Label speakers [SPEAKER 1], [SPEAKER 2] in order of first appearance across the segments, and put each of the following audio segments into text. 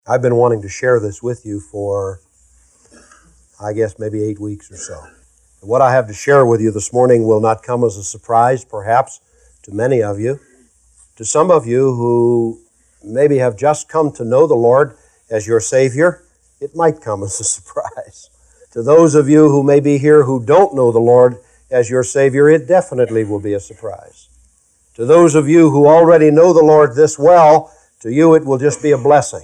[SPEAKER 1] I've been wanting to share this with you for, I guess, maybe 8 weeks or so. What I have to share with you this morning will not come as a surprise, perhaps, to many of you. To some of you who maybe have just come to know the Lord as your Savior, it might come as a surprise. To those of you who may be here who don't know the Lord as your Savior, it definitely will be a surprise. To those of you who already know the Lord this well, to you it will just be a blessing.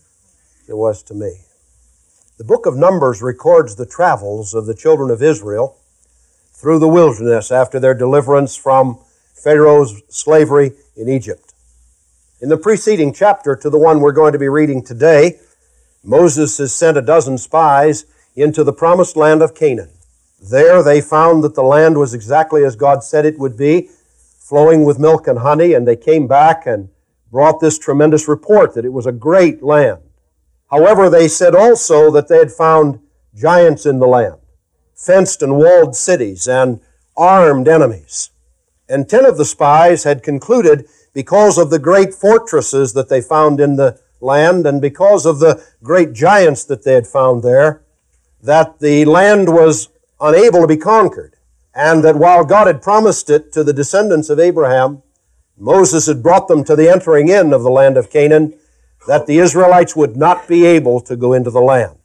[SPEAKER 1] It was to me. The book of Numbers records the travels of the children of Israel through the wilderness after their deliverance from Pharaoh's slavery in Egypt. In the preceding chapter to the one we're going to be reading today, Moses has sent a dozen spies into the promised land of Canaan. There they found that the land was exactly as God said it would be, flowing with milk and honey, and they came back and brought this tremendous report that it was a great land. However, they said also that they had found giants in the land, fenced and walled cities, and armed enemies. And 10 of the spies had concluded, because of the great fortresses that they found in the land and because of the great giants that they had found there, that the land was unable to be conquered, and that while God had promised it to the descendants of Abraham, Moses had brought them to the entering in of the land of Canaan, that the Israelites would not be able to go into the land.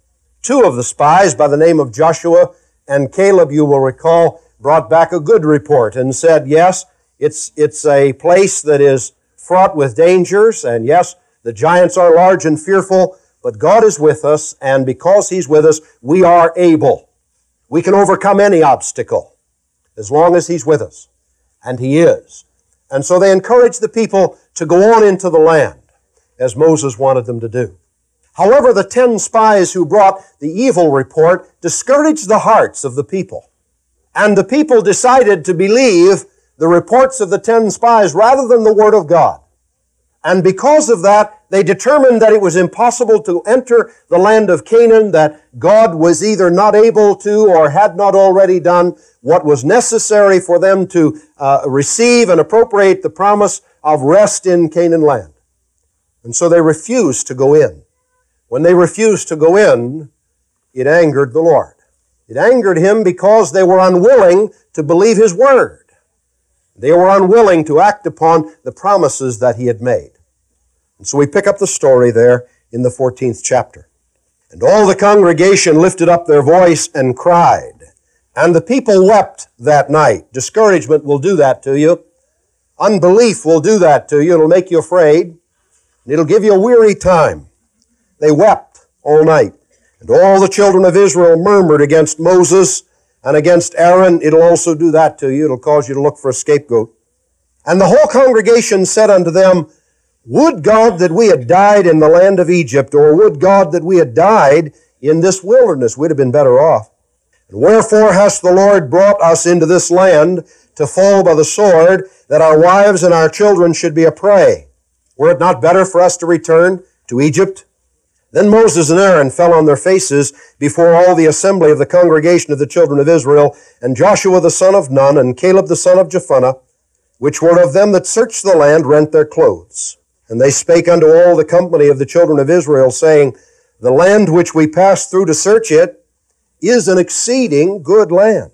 [SPEAKER 1] 2 of the spies, by the name of Joshua and Caleb, you will recall, brought back a good report and said, yes, it's a place that is fraught with dangers, and yes, the giants are large and fearful, but God is with us, and because He's with us, we are able. We can overcome any obstacle as long as He's with us, and He is. And so they encouraged the people to go on into the land, as Moses wanted them to do. However, the 10 spies who brought the evil report discouraged the hearts of the people. And the people decided to believe the reports of the 10 spies rather than the Word of God. And because of that, they determined that it was impossible to enter the land of Canaan, that God was either not able to or had not already done what was necessary for them to receive and appropriate the promise of rest in Canaan land. And so they refused to go in. When they refused to go in, it angered the Lord. It angered Him because they were unwilling to believe His word. They were unwilling to act upon the promises that He had made. And so we pick up the story there in the 14th chapter. And all the congregation lifted up their voice and cried. And the people wept that night. Discouragement will do that to you. Unbelief will do that to you. It'll make you afraid. It'll give you a weary time. They wept all night. And all the children of Israel murmured against Moses and against Aaron. It'll also do that to you. It'll cause you to look for a scapegoat. And the whole congregation said unto them, would God that we had died in the land of Egypt, or would God that we had died in this wilderness? We'd have been better off. And wherefore hast the Lord brought us into this land to fall by the sword, that our wives and our children should be a prey? Were it not better for us to return to Egypt? Then Moses and Aaron fell on their faces before all the assembly of the congregation of the children of Israel, and Joshua the son of Nun, and Caleb the son of Jephunneh, which were of them that searched the land, rent their clothes. And they spake unto all the company of the children of Israel, saying, the land which we passed through to search it is an exceeding good land.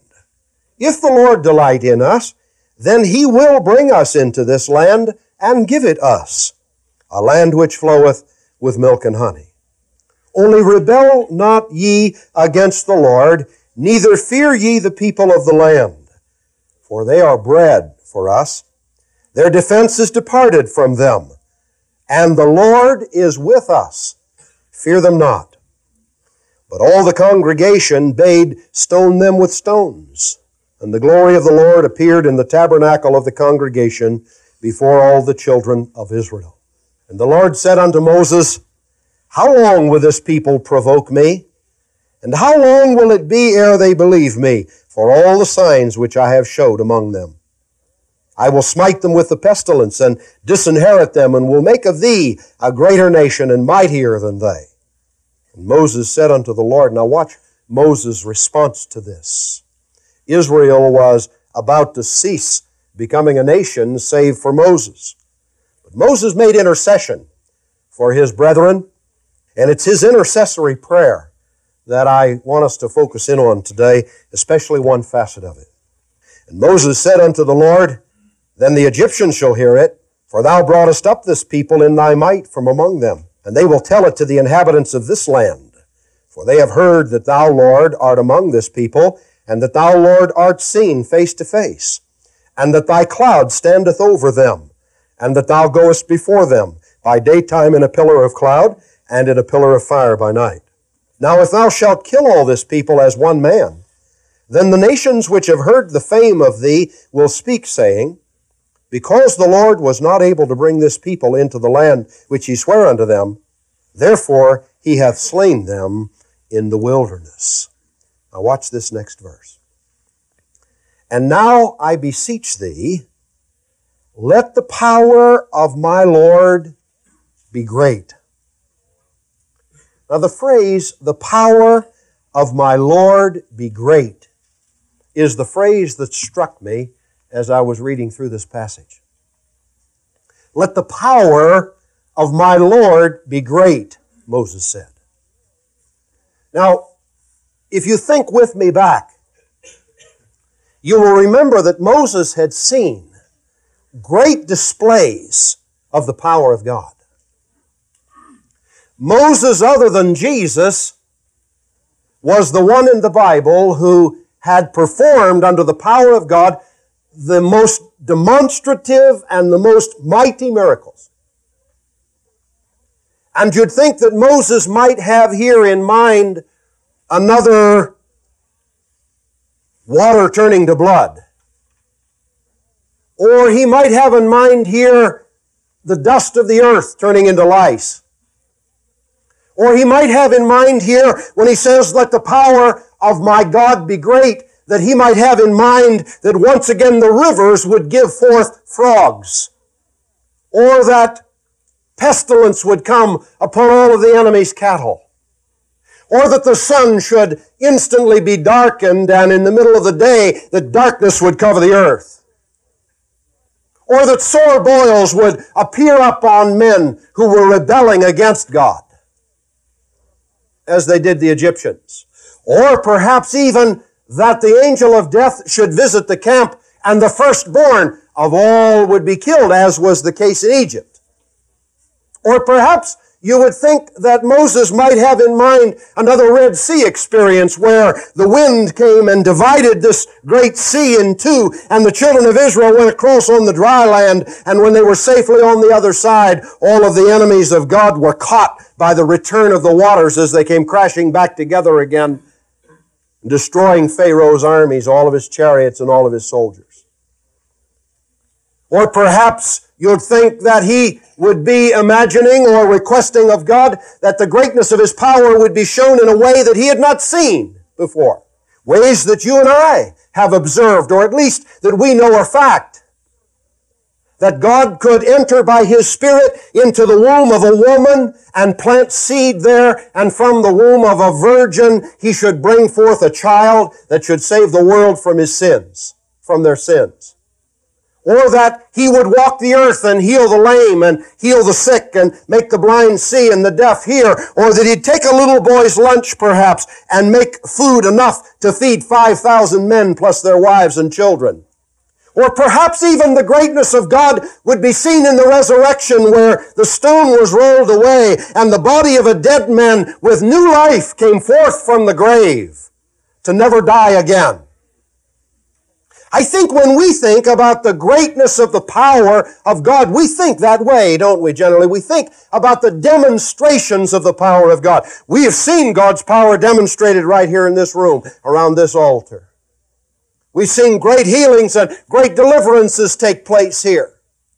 [SPEAKER 1] If the Lord delight in us, then He will bring us into this land, and give it us, a land which floweth with milk and honey. Only rebel not ye against the Lord, neither fear ye the people of the land, for they are bread for us. Their defense is departed from them, and the Lord is with us. Fear them not. But all the congregation bade stone them with stones, and the glory of the Lord appeared in the tabernacle of the congregation before all the children of Israel. And the Lord said unto Moses, how long will this people provoke me? And how long will it be ere they believe me for all the signs which I have showed among them? I will smite them with the pestilence and disinherit them, and will make of thee a greater nation and mightier than they. And Moses said unto the Lord, now watch Moses' response to this. Israel was about to cease becoming a nation save for Moses. But Moses made intercession for his brethren, And it's his intercessory prayer that I want us to focus in on today, especially one facet of it. And Moses said unto the Lord, Then the Egyptians shall hear it, for thou broughtest up this people in thy might from among them, and they will tell it to the inhabitants of this land. For they have heard that thou, Lord, art among this people, and that thou, Lord, art seen face to face, and that thy cloud standeth over them, and that thou goest before them by daytime in a pillar of cloud, and in a pillar of fire by night. Now if thou shalt kill all this people as one man, then the nations which have heard the fame of thee will speak, saying, Because the Lord was not able to bring this people into the land which he sware unto them, therefore he hath slain them in the wilderness. Now watch this next verse. And now I beseech thee, let the power of my Lord be great. Now the phrase, the power of my Lord be great, is the phrase that struck me as I was reading through this passage. Let the power of my Lord be great, Moses said. Now, if you think with me back, you will remember that Moses had seen great displays of the power of God. Moses, other than Jesus, was the one in the Bible who had performed under the power of God the most demonstrative and the most mighty miracles. And you'd think that Moses might have here in mind another water turning to blood. Or he might have in mind here the dust of the earth turning into lice. Or he might have in mind here, when he says, let the power of my God be great, that he might have in mind that once again the rivers would give forth frogs. Or that pestilence would come upon all of the enemy's cattle. Or that the sun should instantly be darkened, and in the middle of the day, that darkness would cover the earth. Or that sore boils would appear upon men who were rebelling against God, as they did the Egyptians. Or perhaps even that the angel of death should visit the camp and the firstborn of all would be killed, as was the case in Egypt. Or perhaps you would think that Moses might have in mind another Red Sea experience where the wind came and divided this great sea in two, and the children of Israel went across on the dry land, and when they were safely on the other side, all of the enemies of God were caught by the return of the waters as they came crashing back together again, destroying Pharaoh's armies, all of his chariots and all of his soldiers. Or perhaps you'd think that he would be imagining or requesting of God that the greatness of his power would be shown in a way that he had not seen before. Ways that you and I have observed, or at least that we know are fact. That God could enter by his Spirit into the womb of a woman and plant seed there, and from the womb of a virgin he should bring forth a child that should save the world from his sins, from their sins. Or that he would walk the earth and heal the lame and heal the sick and make the blind see and the deaf hear. Or that he'd take a little boy's lunch perhaps and make food enough to feed 5,000 men plus their wives and children. Or perhaps even the greatness of God would be seen in the resurrection, where the stone was rolled away and the body of a dead man with new life came forth from the grave to never die again. I think when we think about the greatness of the power of God, we think that way, don't we, generally? We think about the demonstrations of the power of God. We have seen God's power demonstrated right here in this room, around this altar. We've seen great healings and great deliverances take place here.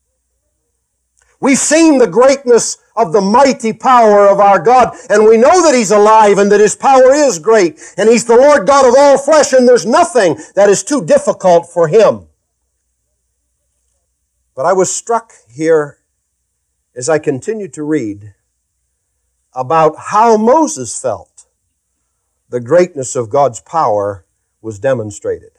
[SPEAKER 1] We've seen the greatness of the mighty power of our God, and we know that he's alive and that his power is great, and he's the Lord God of all flesh, and there's nothing that is too difficult for him. But I was struck here as I continued to read about how Moses felt the greatness of God's power was demonstrated.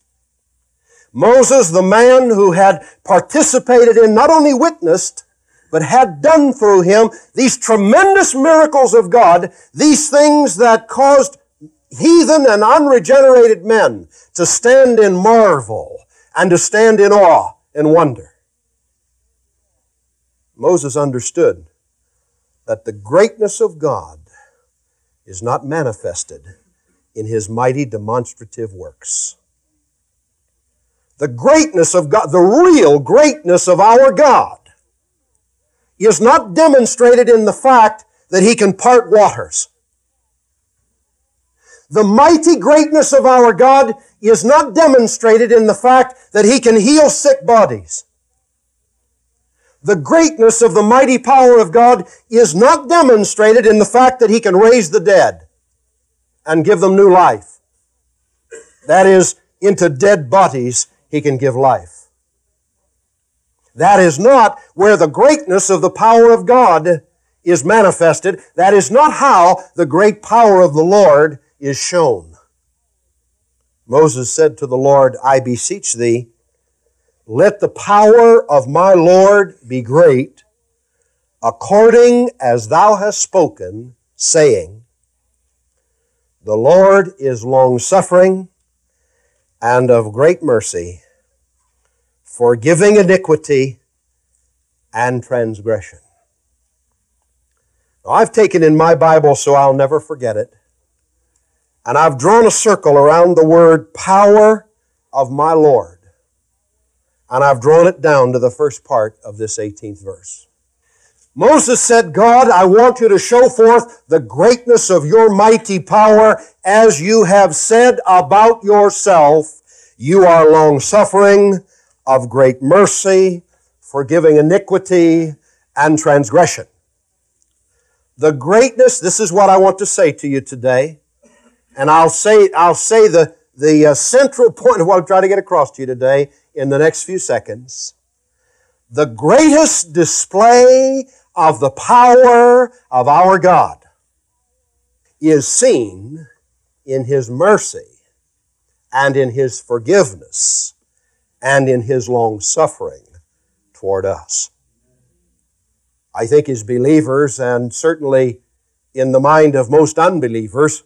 [SPEAKER 1] Moses, the man who had participated in, not only witnessed, but had done through him these tremendous miracles of God, these things that caused heathen and unregenerated men to stand in marvel and to stand in awe and wonder. Moses understood that the greatness of God is not manifested in his mighty demonstrative works. The greatness of God, the real greatness of our God, is not demonstrated in the fact that he can part waters. The mighty greatness of our God is not demonstrated in the fact that he can heal sick bodies. The greatness of the mighty power of God is not demonstrated in the fact that he can raise the dead and give them new life. That is, into dead bodies he can give life. That is not where the greatness of the power of God is manifested. That is not how the great power of the Lord is shown. Moses said to the Lord, I beseech thee, let the power of my Lord be great, according as thou hast spoken, saying, the Lord is long-suffering and of great mercy, forgiving iniquity and transgression. Now, I've taken in my Bible so I'll never forget it, and I've drawn a circle around the word power of my Lord. And I've drawn it down to the first part of this 18th verse. Moses said, God, I want you to show forth the greatness of your mighty power as you have said about yourself. You are long-suffering, of great mercy, forgiving iniquity and transgression. The greatness, this is what I want to say to you today. And I'll say the central point of what I'm trying to get across to you today in the next few seconds. The greatest display of the power of our God is seen in his mercy and in his forgiveness and in his long-suffering toward us. I think as believers, and certainly in the mind of most unbelievers,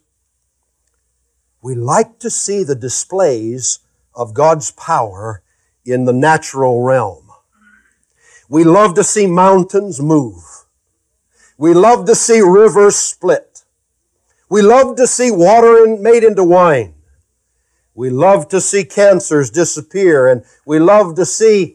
[SPEAKER 1] we like to see the displays of God's power in the natural realm. We love to see mountains move. We love to see rivers split. We love to see water made into wine. We love to see cancers disappear, and we love to see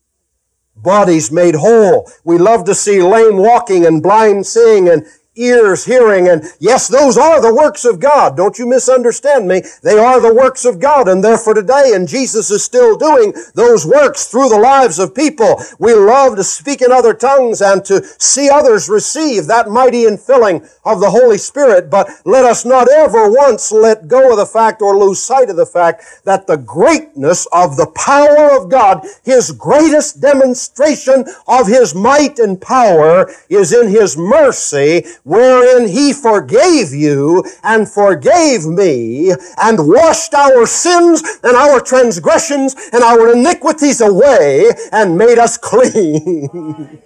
[SPEAKER 1] bodies made whole. We love to see lame walking and blind seeing and ears hearing, and yes, those are the works of God. Don't you misunderstand me. They are the works of God, and therefore today, and Jesus is still doing those works through the lives of people. We love to speak in other tongues and to see others receive that mighty infilling of the Holy Spirit, but let us not ever once let go of the fact or lose sight of the fact that the greatness of the power of God, his greatest demonstration of his might and power, is in his mercy, wherein he forgave you and forgave me and washed our sins and our transgressions and our iniquities away and made us clean.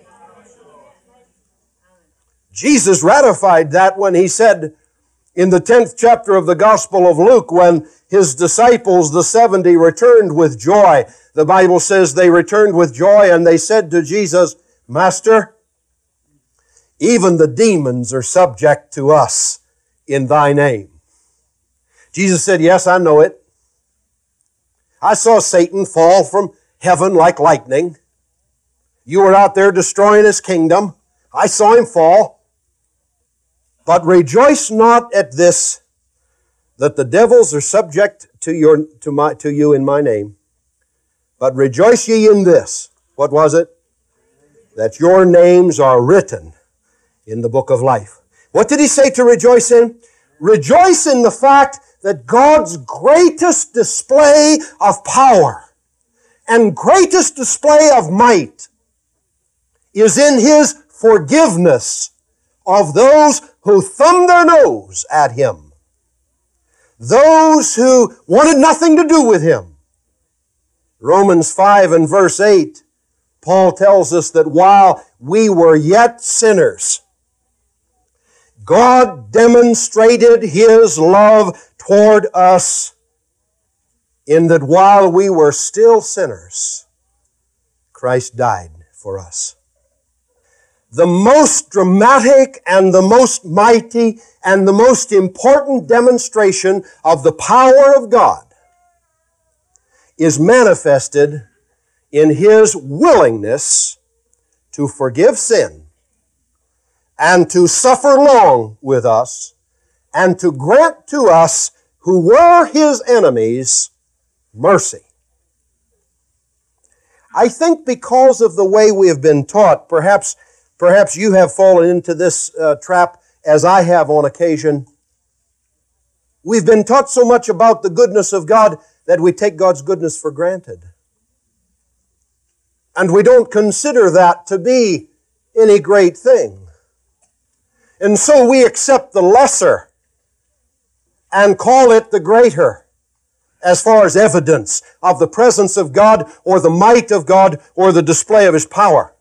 [SPEAKER 1] Jesus ratified that when he said in the 10th chapter of the Gospel of Luke, when his disciples, the 70, returned with joy. The Bible says they returned with joy and they said to Jesus, Master, even the demons are subject to us in thy name. Jesus said, yes, I know it. I saw Satan fall from heaven like lightning. You were out there destroying his kingdom. I saw him fall. But rejoice not at this, that the devils are subject to you in my name. But rejoice ye in this. What was it? That your names are written in the book of life. What did he say to rejoice in? Rejoice in the fact that God's greatest display of power and greatest display of might is in his forgiveness of those who thumbed their nose at him, those who wanted nothing to do with him. Romans 5 and verse 8, Paul tells us that while we were yet sinners, God demonstrated His love toward us in that while we were still sinners, Christ died for us. The most dramatic and the most mighty and the most important demonstration of the power of God is manifested in His willingness to forgive sin and to suffer long with us and to grant to us who were His enemies mercy. I think because of the way we have been taught, perhaps you have fallen into this trap as I have on occasion. We've been taught so much about the goodness of God that we take God's goodness for granted. And we don't consider that to be any great thing. And so we accept the lesser and call it the greater as far as evidence of the presence of God or the might of God or the display of His power.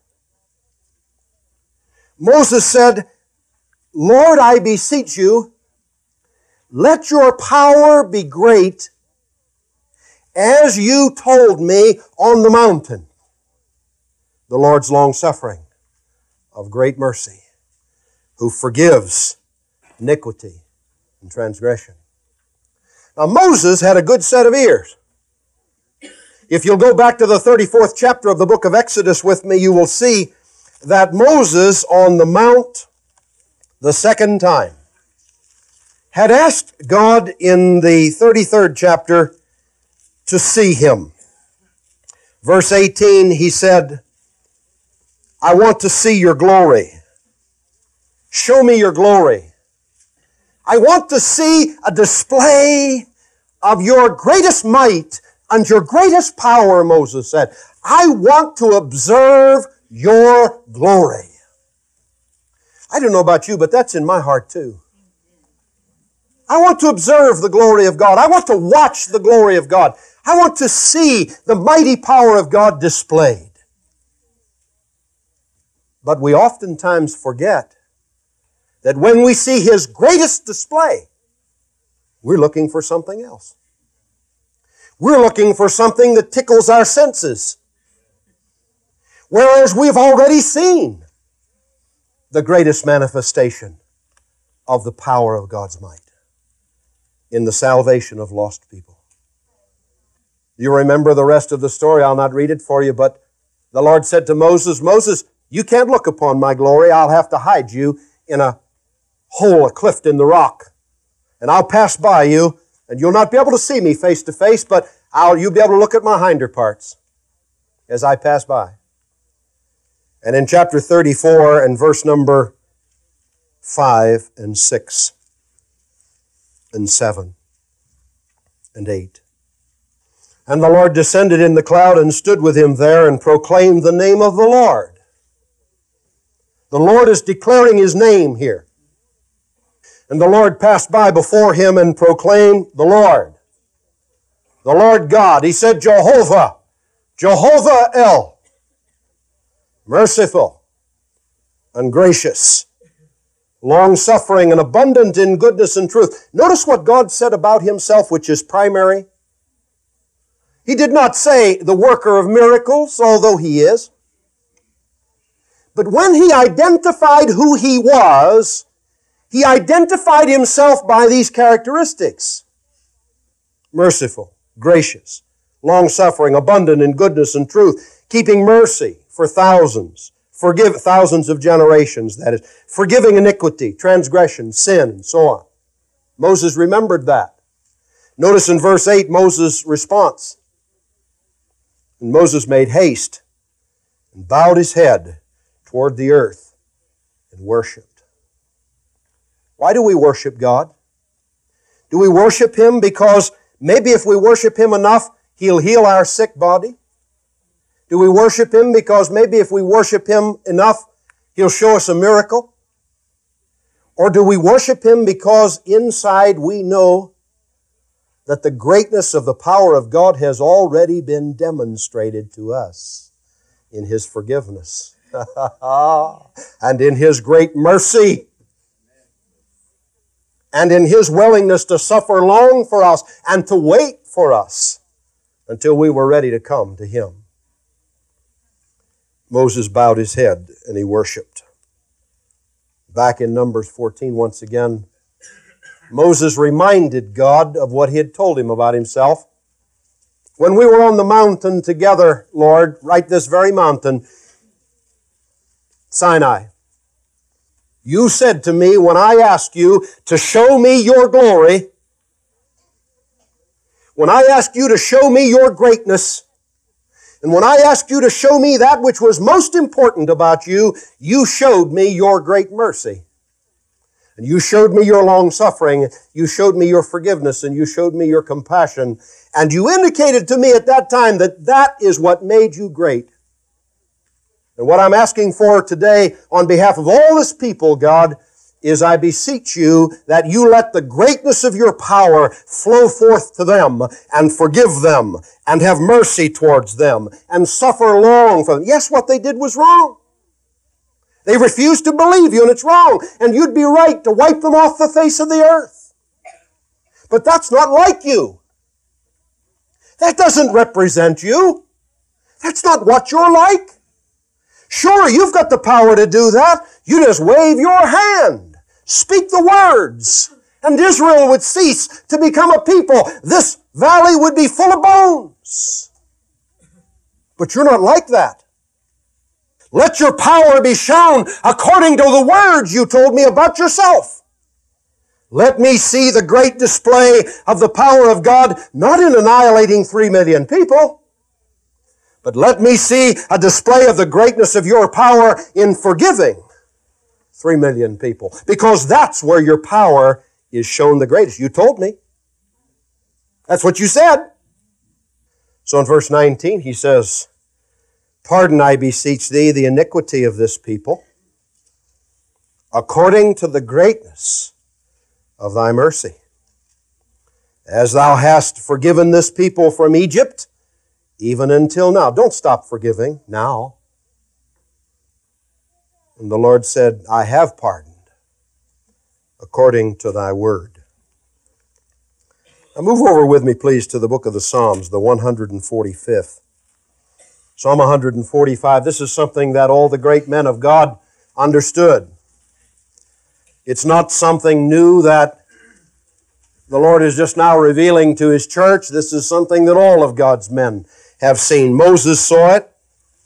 [SPEAKER 1] Moses said, Lord, I beseech you, let your power be great as you told me on the mountain. The Lord's long-suffering, of great mercy, who forgives iniquity and transgression. Now Moses had a good set of ears. If you'll go back to the 34th chapter of the book of Exodus with me, you will see that Moses on the mount the second time had asked God in the 33rd chapter to see Him. Verse 18, he said, I want to see your glory. Show me your glory. I want to see a display of your greatest might and your greatest power, Moses said. I want to observe your glory. I don't know about you, but that's in my heart too. I want to observe the glory of God. I want to watch the glory of God. I want to see the mighty power of God displayed. But we oftentimes forget that when we see His greatest display, we're looking for something else. We're looking for something that tickles our senses. Whereas we've already seen the greatest manifestation of the power of God's might in the salvation of lost people. You remember the rest of the story. I'll not read it for you, but the Lord said to Moses, Moses, you can't look upon my glory. I'll have to hide you in a hole, a cleft in the rock. And I'll pass by you, and you'll not be able to see me face to face, but you'll be able to look at my hinder parts as I pass by. And in chapter 34 and verse number 5 and 6 and 7 and 8. And the Lord descended in the cloud and stood with him there and proclaimed the name of the Lord. The Lord is declaring His name here. And the Lord passed by before him and proclaimed the Lord God. He said, Jehovah, Jehovah El, merciful and gracious, long-suffering and abundant in goodness and truth. Notice what God said about Himself, which is primary. He did not say the worker of miracles, although He is. But when He identified who He was, He identified Himself by these characteristics. Merciful, gracious, long-suffering, abundant in goodness and truth, keeping mercy for thousands, forgive thousands of generations, that is, forgiving iniquity, transgression, sin, and so on. Moses remembered that. Notice in verse 8 Moses' response. And Moses made haste and bowed his head toward the earth and worshiped. Why do we worship God? Do we worship Him because maybe if we worship Him enough, He'll heal our sick body? Do we worship Him because maybe if we worship Him enough, He'll show us a miracle? Or do we worship Him because inside we know that the greatness of the power of God has already been demonstrated to us in His forgiveness and in His great mercy and in His willingness to suffer long for us and to wait for us until we were ready to come to Him. Moses bowed his head and he worshiped. Back in Numbers 14, once again, Moses reminded God of what He had told him about himself. When we were on the mountain together, Lord, right this very mountain, Sinai, You said to me when I asked You to show me Your glory, when I asked You to show me Your greatness, and when I asked You to show me that which was most important about You, You showed me Your great mercy. And You showed me Your long-suffering, You showed me Your forgiveness, and You showed me Your compassion. And You indicated to me at that time that that is what made You great. And what I'm asking for today on behalf of all this people, God, is I beseech You that You let the greatness of Your power flow forth to them and forgive them and have mercy towards them and suffer long for them. Yes, what they did was wrong. They refused to believe You, and it's wrong. And You'd be right to wipe them off the face of the earth. But that's not like You. That doesn't represent You. That's not what You're like. Sure, You've got the power to do that. You just wave Your hand, speak the words, and Israel would cease to become a people. This valley would be full of bones. But You're not like that. Let Your power be shown according to the words You told me about Yourself. Let me see the great display of the power of God, not in annihilating 3 million people, but let me see a display of the greatness of Your power in forgiving 3 million people, because that's where Your power is shown the greatest. You told me. That's what You said. So in verse 19, he says, Pardon, I beseech Thee, the iniquity of this people, according to the greatness of Thy mercy. As Thou hast forgiven this people from Egypt, even until now. Don't stop forgiving now. And the Lord said, I have pardoned, according to Thy word. Now move over with me, please, to the book of the Psalms, the 145th. Psalm 145, this is something that all the great men of God understood. It's not something new that the Lord is just now revealing to His church. This is something that all of God's men have seen. Moses saw it.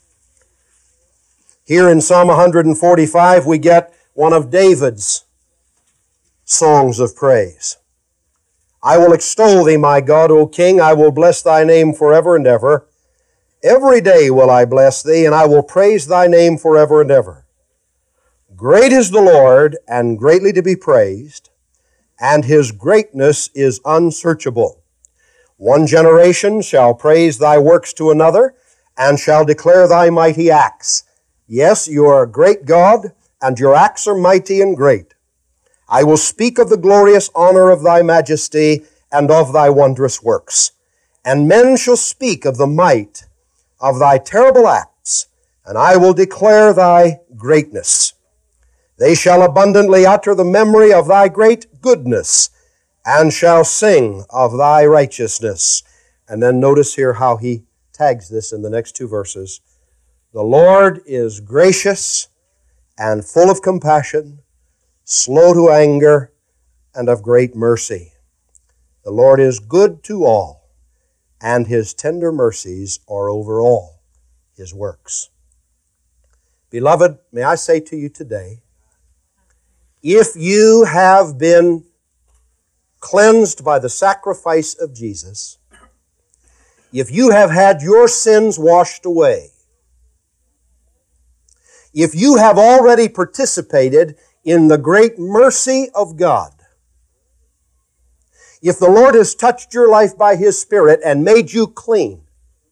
[SPEAKER 1] Here in Psalm 145, we get one of David's songs of praise. I will extol Thee, my God, O King. I will bless Thy name forever and ever. Every day will I bless Thee, and I will praise Thy name forever and ever. Great is the Lord, and greatly to be praised, and His greatness is unsearchable. One generation shall praise Thy works to another, and shall declare Thy mighty acts. Yes, You are a great God, and Your acts are mighty and great. I will speak of the glorious honor of Thy majesty, and of Thy wondrous works. And men shall speak of the might of Thy terrible acts, and I will declare Thy greatness. They shall abundantly utter the memory of Thy great goodness, and shall sing of Thy righteousness. And then notice here how he tags this in the next 2 verses. The Lord is gracious and full of compassion, slow to anger, and of great mercy. The Lord is good to all, and His tender mercies are over all His works. Beloved, may I say to you today, if you have been cleansed by the sacrifice of Jesus, if you have had your sins washed away, if you have already participated in the great mercy of God, if the Lord has touched your life by His Spirit and made you clean,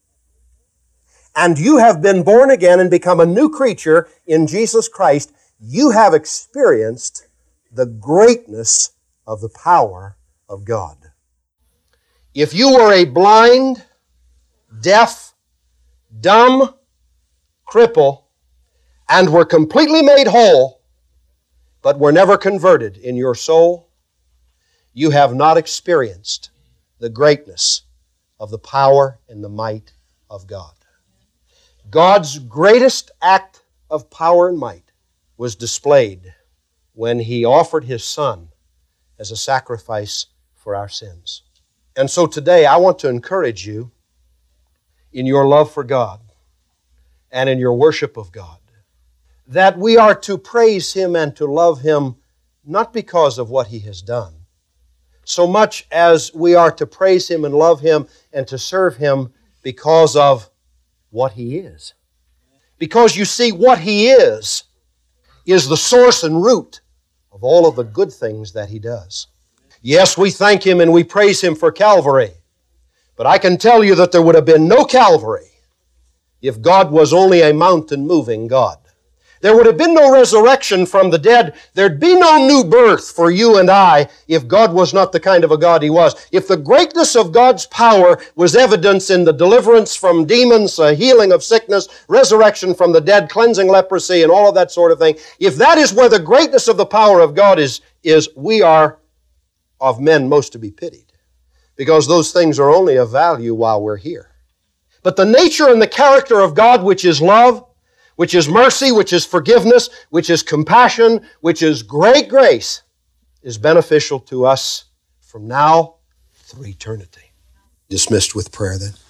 [SPEAKER 1] and you have been born again and become a new creature in Jesus Christ, you have experienced the greatness of the power of God. If you were a blind, deaf, dumb, cripple, and were completely made whole, but were never converted in your soul, you have not experienced the greatness of the power and the might of God. God's greatest act of power and might was displayed when He offered His Son as a sacrifice for our sins. And so today I want to encourage you in your love for God and in your worship of God, that we are to praise Him and to love Him not because of what He has done, so much as we are to praise Him and love Him and to serve Him because of what He is. Because you see, what He is the source and root of all of the good things that He does. Yes, we thank Him and we praise Him for Calvary, but I can tell you that there would have been no Calvary if God was only a mountain-moving God. There would have been no resurrection from the dead. There'd be no new birth for you and I if God was not the kind of a God He was. If the greatness of God's power was evidence in the deliverance from demons, healing of sickness, resurrection from the dead, cleansing leprosy, and all of that sort of thing, if that is where the greatness of the power of God is we are of men most to be pitied, because those things are only of value while we're here. But the nature and the character of God, which is love, which is mercy, which is forgiveness, which is compassion, which is great grace, is beneficial to us from now through eternity. Dismissed with prayer then.